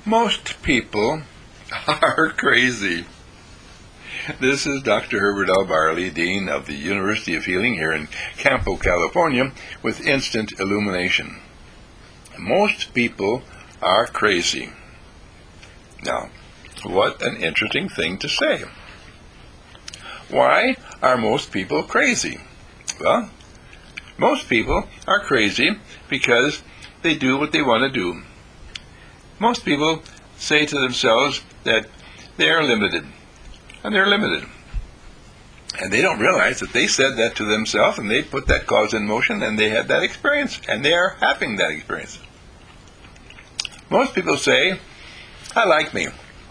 Most people are crazy. This is Dr. Herbert L. Barley, Dean of the University of Healing here in Campo, California, with Instant Illumination. Most people are crazy. Now, what an interesting thing to say. Why are most people crazy? Well, most people are crazy because they do what they want to do. Most people say to themselves that they are limited, and they're limited. And they don't realize that they said that to themselves, and they put that cause in motion, and they had that experience, and they are having that experience. Most people say, I like me.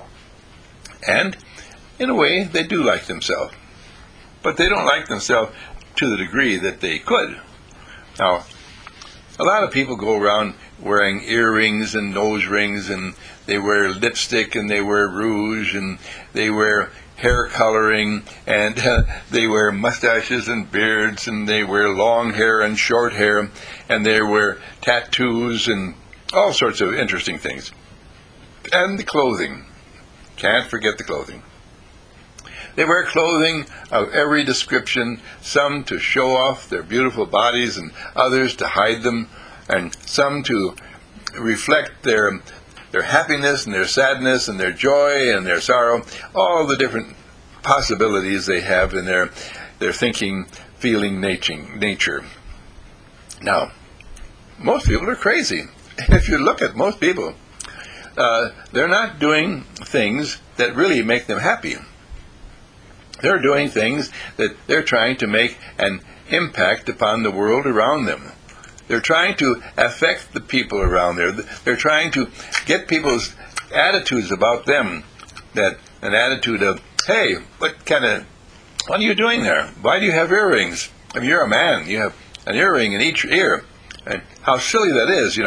And in a way, they do like themselves. But they don't like themselves to the degree that they could. Now, a lot of people go around wearing earrings and nose rings, and they wear lipstick, and they wear rouge, and they wear hair coloring, and they wear mustaches and beards, and they wear long hair and short hair, and they wear tattoos and all sorts of interesting things. And the clothing. Can't forget the clothing. They wear clothing of every description, some to show off their beautiful bodies and others to hide them, and some to reflect their happiness and their sadness and their joy and their sorrow, all the different possibilities they have in their thinking, feeling nature. Now, most people are crazy. If you look at most people, they're not doing things that really make them happy. They're doing things that they're trying to make an impact upon the world around them. They're trying to affect the people around there. They're trying to get people's attitudes about them, that an attitude of, hey, what are you doing there? Why do you have earrings? I mean, you're a man. You have an earring in each ear. And how silly that is,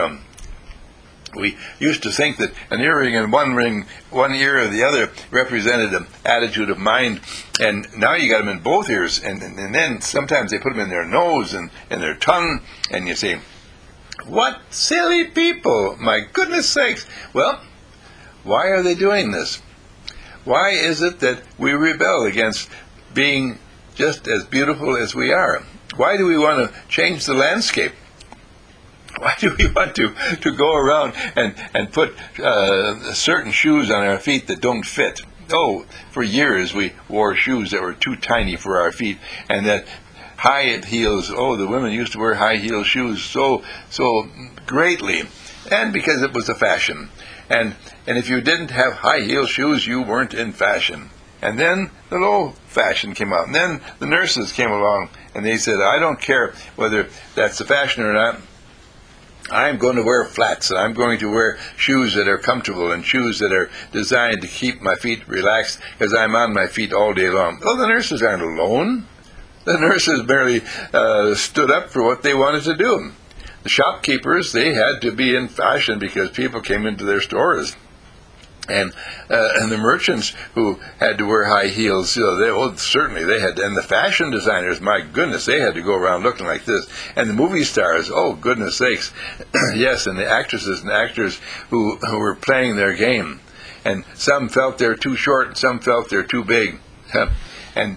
We used to think that an earring in one ear or the other represented an attitude of mind, and now you got them in both ears, and then sometimes they put them in their nose and their tongue, and you say, what silly people, my goodness sakes. Well, why are they doing this? Why is it that we rebel against being just as beautiful as we are? Why do we want to change the landscape? Why do we want to go around and put certain shoes on our feet that don't fit? Oh, for years we wore shoes that were too tiny for our feet, and that high heels, the women used to wear high heel shoes so greatly, and because it was a fashion. And if you didn't have high heel shoes, you weren't in fashion. And then the low fashion came out, and then the nurses came along, and they said, I don't care whether that's the fashion or not. I'm going to wear flats, and I'm going to wear shoes that are comfortable and shoes that are designed to keep my feet relaxed, because I'm on my feet all day long. Well, the nurses aren't alone. The nurses barely stood up for what they wanted to do. The shopkeepers, they had to be in fashion because people came into their stores. And the merchants who had to wear high heels, certainly they had. And the fashion designers, my goodness, they had to go around looking like this. And the movie stars, oh goodness sakes, yes, and the actresses and actors who were playing their game. And some felt they're too short, and some felt they're too big. And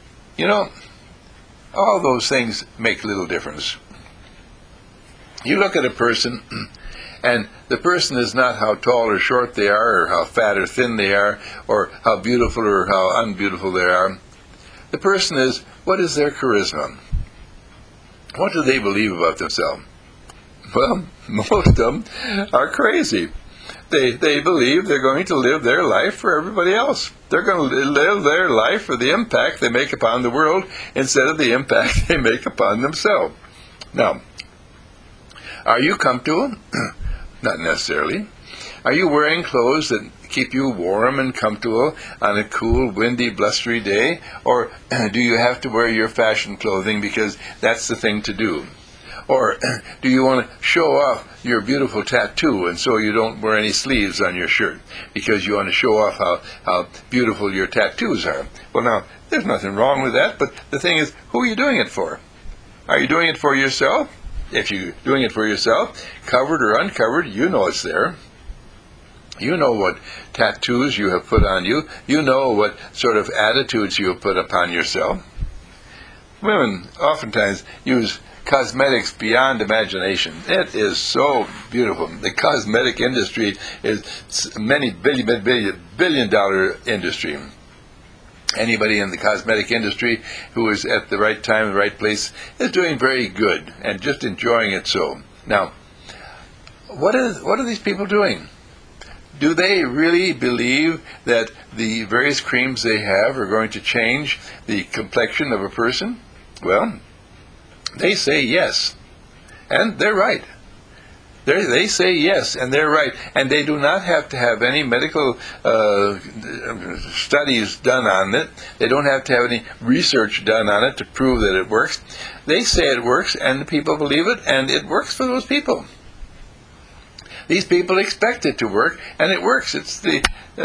all those things make little difference. You look at a person, and the person is not how tall or short they are, or how fat or thin they are, or how beautiful or how unbeautiful they are. The person is, what is their charisma? What do they believe about themselves? Well, most of them are crazy. They believe they're going to live their life for everybody else. They're going to live their life for the impact they make upon the world instead of the impact they make upon themselves. Now, are you comfortable? Not necessarily. Are you wearing clothes that keep you warm and comfortable on a cool, windy, blustery day? Or do you have to wear your fashion clothing because that's the thing to do? Or do you want to show off your beautiful tattoo, and so you don't wear any sleeves on your shirt because you want to show off how beautiful your tattoos are? Well, now, there's nothing wrong with that, but the thing is, who are you doing it for? Are you doing it for yourself? If you're doing it for yourself, covered or uncovered, you know it's there. You know what tattoos you have put on you. You know what sort of attitudes you have put upon yourself. Women oftentimes use cosmetics beyond imagination. It is so beautiful. The cosmetic industry is many billion dollar industry. Anybody in the cosmetic industry who is at the right time, the right place, is doing very good and just enjoying it so. Now, what are these people doing? Do they really believe that the various creams they have are going to change the complexion of a person? Well, they say yes, and they're right. They say yes, and they're right, and they do not have to have any medical studies done on it. They don't have to have any research done on it to prove that it works. They say it works, and the people believe it, and it works for those people. These people expect it to work, and it works. It's the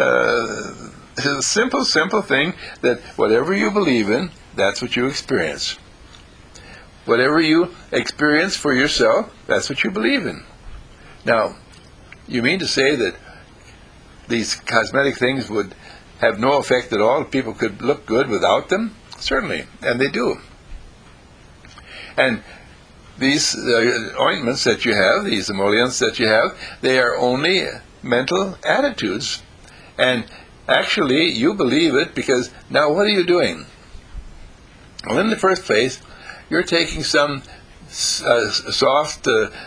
simple thing that whatever you believe in, that's what you experience. Whatever you experience for yourself, that's what you believe in. Now, you mean to say that these cosmetic things would have no effect at all? People could look good without them? Certainly, and they do. And these ointments that you have, these emollients that you have, they are only mental attitudes. And actually, you believe it because now what are you doing? Well, in the first place, you're taking some soft,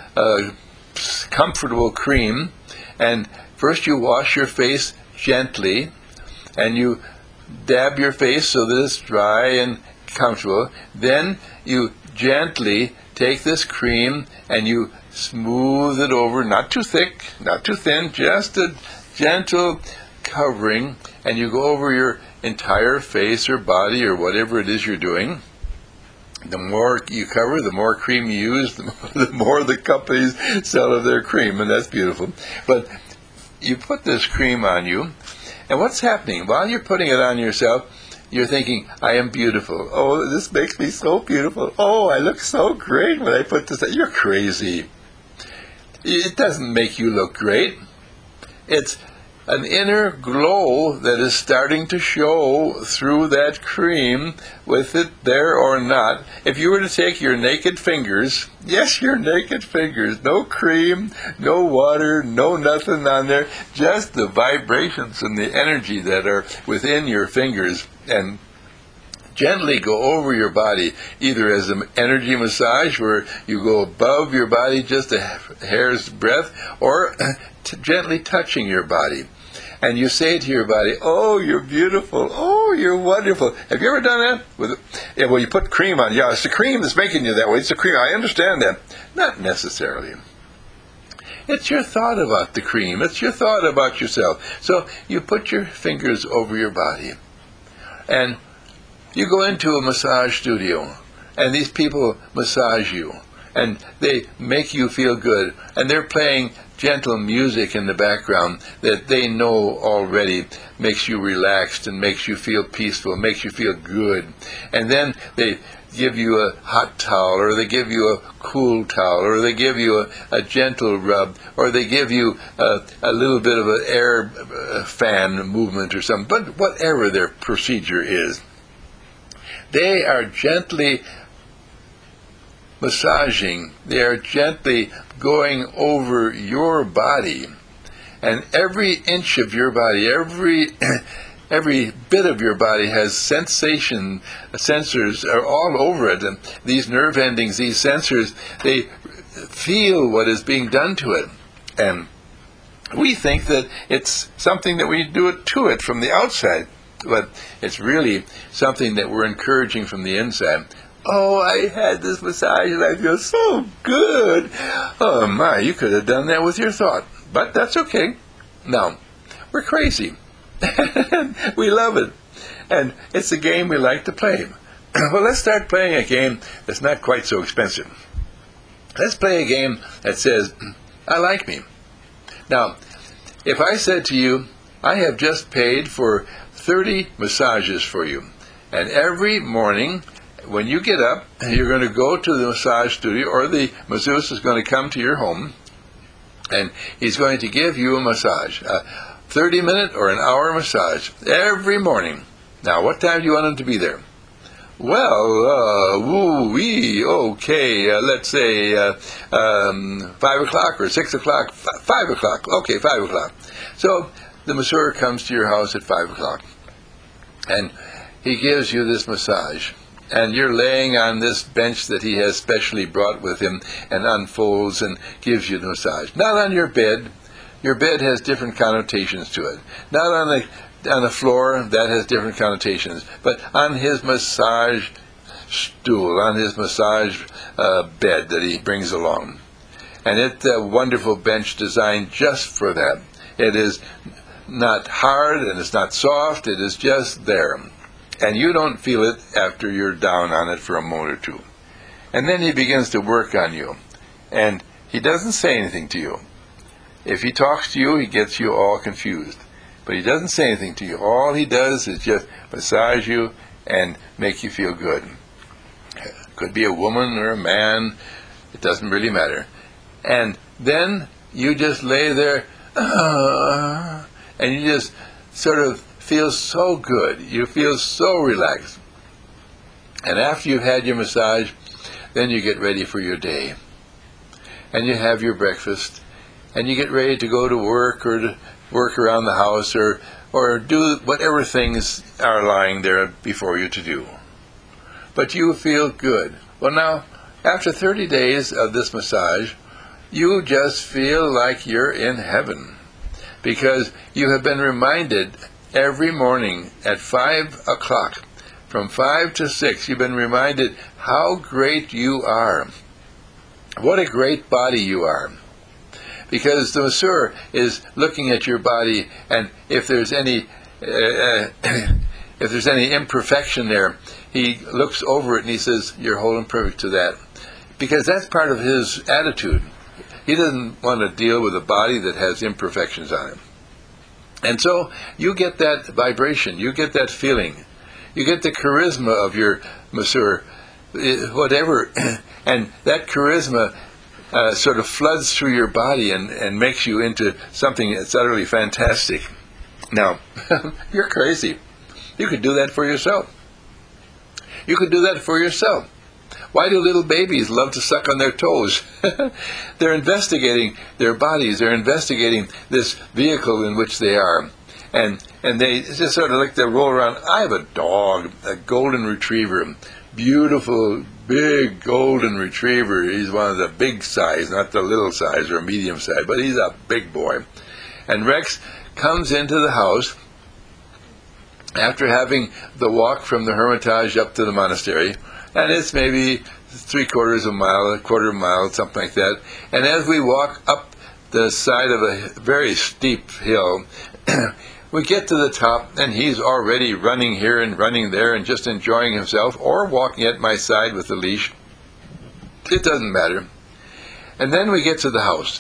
comfortable cream, and first you wash your face gently, and you dab your face so that it's dry and comfortable. Then you gently take this cream and you smooth it over, not too thick, not too thin, just a gentle covering, and you go over your entire face or body or whatever it is you're doing. The more you cover, the more cream you use, the more the companies sell of their cream, and that's beautiful. But you put this cream on you, and what's happening? While you're putting it on yourself, you're thinking, I am beautiful. Oh, this makes me so beautiful. Oh, I look so great when I put this on. You're crazy. It doesn't make you look great. It's an inner glow that is starting to show through that cream, with it there or not. If you were to take your naked fingers, yes, your naked fingers, no cream, no water, no nothing on there, just the vibrations and the energy that are within your fingers, and gently go over your body, either as an energy massage where you go above your body just a hair's breadth, or gently touching your body. And you say to your body, oh, you're beautiful. Oh, you're wonderful. Have you ever done that? Well, you put cream on. Yeah, it's the cream that's making you that way. It's the cream. I understand that. Not necessarily. It's your thought about the cream. It's your thought about yourself. So you put your fingers over your body, and you go into a massage studio, and these people massage you, and they make you feel good, and they're playing gentle music in the background that they know already makes you relaxed and makes you feel peaceful, makes you feel good. And then they give you a hot towel, or they give you a cool towel, or they give you a gentle rub, or they give you a little bit of an air fan movement or something. But whatever their procedure is, they are gently massaging, they are gently going over your body, and every inch of your body, every bit of your body has sensors are all over it, and these nerve endings, these sensors, they feel what is being done to it. And we think that it's something that we do it to it from the outside, but it's really something that we're encouraging from the inside. Oh, I had this massage and I feel so good. Oh my, you could have done that with your thought. But that's okay. Now, we're crazy. We love it. And it's a game we like to play. Well, let's start playing a game that's not quite so expensive. Let's play a game that says, I like me. Now, if I said to you, I have just paid for 30 massages for you, and every morning when you get up, you're going to go to the massage studio, or the masseuse is going to come to your home, And he's going to give you a massage, a 30-minute or an hour massage every morning. Now, what time do you want him to be there? Well, woo-wee, okay, let's say 5 o'clock or 6 o'clock, 5 o'clock, okay, 5 o'clock. So the masseur comes to your house at 5 o'clock, and he gives you this massage. And you're laying on this bench that he has specially brought with him and unfolds and gives you the massage. Not on your bed. Your bed has different connotations to it. Not on the floor, that has different connotations. But on his massage stool, on his massage bed that he brings along. And it's a wonderful bench designed just for that. It is not hard and it's not soft. It is just there. And you don't feel it after you're down on it for a moment or two. And then he begins to work on you. And he doesn't say anything to you. If he talks to you, he gets you all confused. But he doesn't say anything to you. All he does is just massage you and make you feel good. Could be a woman or a man. It doesn't really matter. And then you just lay there, and you just sort of feel so good. You feel so relaxed. And after you've had your massage, then you get ready for your day. And you have your breakfast, and you get ready to go to work or to work around the house or do whatever things are lying there before you to do. But you feel good. Well, now, after 30 days of this massage, you just feel like you're in heaven, because you have been reminded every morning at 5 o'clock, from 5 to 6, you've been reminded how great you are. What a great body you are. Because the masseur is looking at your body, and if there's any imperfection there, he looks over it and he says, "You're whole and perfect to that." Because that's part of his attitude. He doesn't want to deal with a body that has imperfections on it. And so you get that vibration, you get that feeling, you get the charisma of your masseur, whatever, and that charisma sort of floods through your body and makes you into something that's utterly fantastic. Now, you're crazy. You could do that for yourself. You could do that for yourself. Why do little babies love to suck on their toes? They're investigating their bodies. They're investigating this vehicle in which they are. And they just sort of like to roll around. I have a dog, a golden retriever, beautiful, big golden retriever. He's one of the big size, not the little size or medium size, but he's a big boy. And Rex comes into the house after having the walk from the Hermitage up to the monastery, and it's maybe 3/4 of a mile, 1/4 of a mile, something like that. And as we walk up the side of a very steep hill, we get to the top, and he's already running here and running there and just enjoying himself, or walking at my side with the leash. It doesn't matter. And then we get to the house.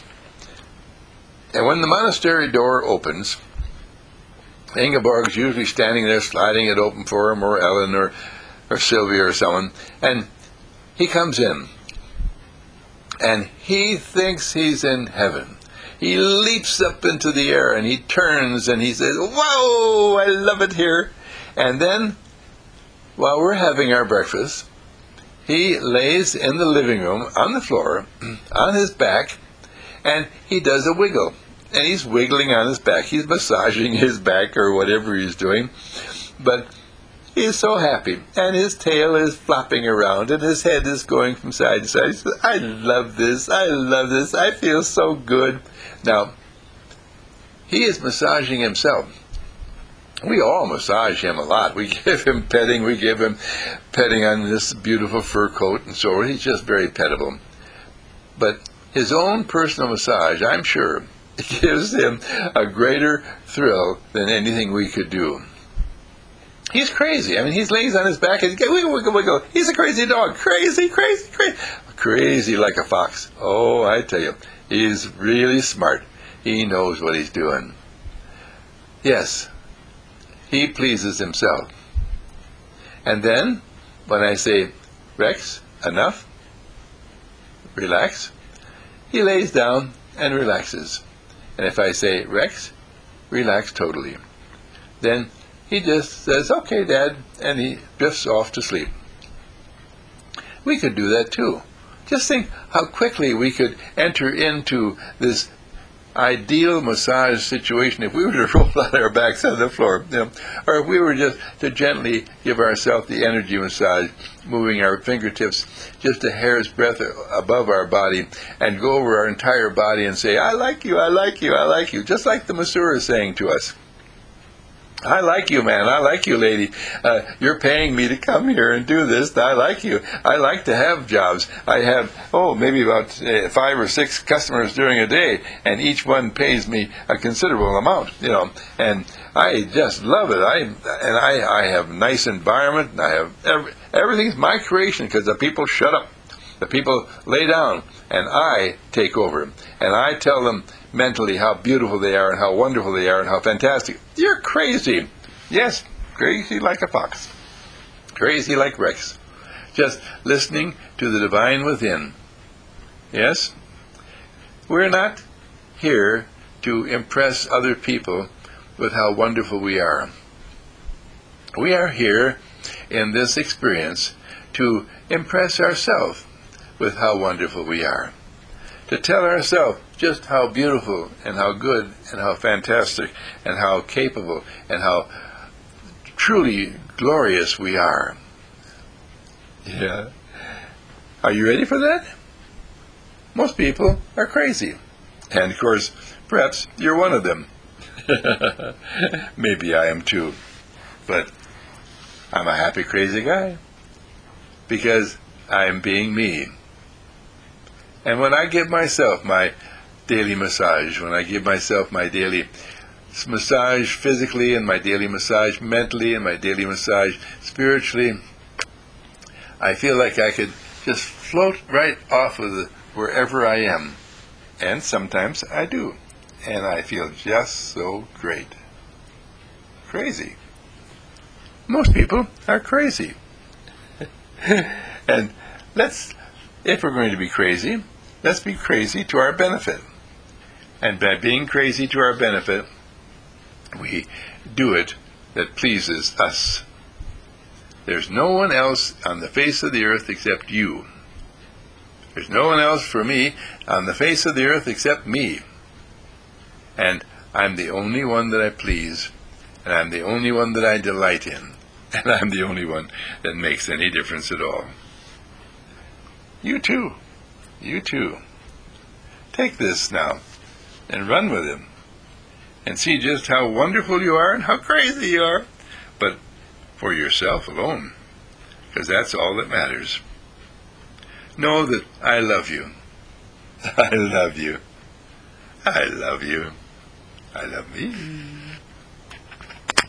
And when the monastery door opens, Ingeborg's usually standing there sliding it open for him, or Ellen, or Sylvia or someone, and he comes in, and he thinks he's in heaven. He leaps up into the air, and he turns, and he says, "Whoa, I love it here." And then, while we're having our breakfast, he lays in the living room, on the floor, on his back, and he does a wiggle. And he's wiggling on his back. He's massaging his back or whatever he's doing. But he's so happy, and his tail is flopping around, and his head is going from side to side. He says, "I love this, I love this, I feel so good." Now, he is massaging himself. We all massage him a lot. We give him petting, we give him petting on this beautiful fur coat and so on. He's just very pettable. But his own personal massage, I'm sure, gives him a greater thrill than anything we could do. He's crazy. I mean, he lays on his back and wiggle, wiggle, wiggle. He's a crazy dog. Crazy, crazy, crazy. Crazy like a fox. Oh, I tell you, he's really smart. He knows what he's doing. Yes, he pleases himself. And then, when I say, "Rex, enough, relax," he lays down and relaxes. And if I say, Rex, relax totally, then he just says, okay, Dad, and he drifts off to sleep. We could do that too. Just think how quickly we could enter into this ideal massage situation if we were to roll on our backs on the floor, or if we were just to gently give ourselves the energy massage, moving our fingertips just a hair's breadth above our body and go over our entire body and say, I like you, I like you, I like you, just like the masseur is saying to us. I like you, man. I like you, lady. You're paying me to come here and do this. I like you. I like to have jobs. I have, maybe about 5 or 6 customers during a day, and each one pays me a considerable amount, and I just love it. I have a nice environment. I have everything's my creation because the people shut up. The people lay down, and I take over. And I tell them mentally how beautiful they are and how wonderful they are and how fantastic. You're crazy. Yes, crazy like a fox. Crazy like Rex. Just listening to the divine within. Yes? We're not here to impress other people with how wonderful we are. We are here in this experience to impress ourselves with how wonderful we are. To tell ourselves just how beautiful and how good and how fantastic and how capable and how truly glorious we are. Yeah. Are you ready for that? Most people are crazy. And of course, perhaps you're one of them. Maybe I am too. But I'm a happy, crazy guy. Because I'm being me. And when I give myself my daily massage, when I give myself my daily massage physically and my daily massage mentally and my daily massage spiritually, I feel like I could just float right off of wherever I am. And sometimes I do. And I feel just so great. Crazy. Most people are crazy. And if we're going to be crazy, let's be crazy to our benefit. And by being crazy to our benefit, we do it that pleases us. There's no one else on the face of the earth except you. There's no one else for me on the face of the earth except me. And I'm the only one that I please. And I'm the only one that I delight in. And I'm the only one that makes any difference at all. You too. You too. Take this now and run with it and see just how wonderful you are and how crazy you are, but for yourself alone, because that's all that matters. Know that I love you. I love you. I love you. I love me.